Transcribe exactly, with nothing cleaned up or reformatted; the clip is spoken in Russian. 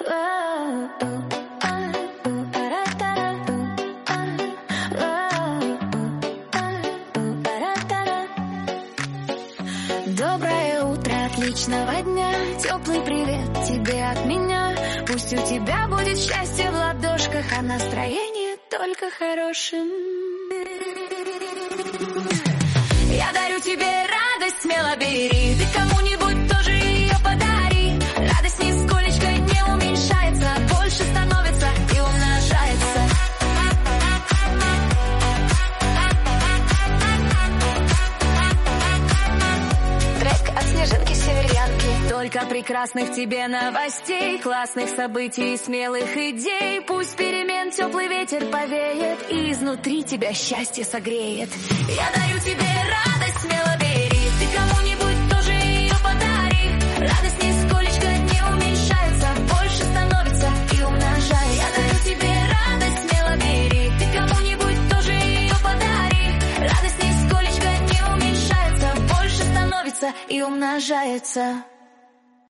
Доброе утро, отличного дня, теплый привет тебе от меня. Пусть у тебя будет счастье в ладошках, а настроение только хорошим. Я дарю тебе радость, смело бери, ты кому-нибудь тоже ее подари. Радость нисколечко не уменьшается, больше становится и умножается. Трек от Снежинки-Северянки. Только прекрасных тебе новостей, классных событий и смелых идей. Пусть перемен теплый ветер повеет и изнутри тебя счастье согреет. Я дарю тебе радость, смело бери, ты кому-нибудь тоже ее подари. Радость нисколечко не уменьшается, больше становится и умножается. Я дарю тебе радость, смело бери, ты кому-нибудь тоже ее подари. Радость нисколечко не уменьшается, больше становится и умножается.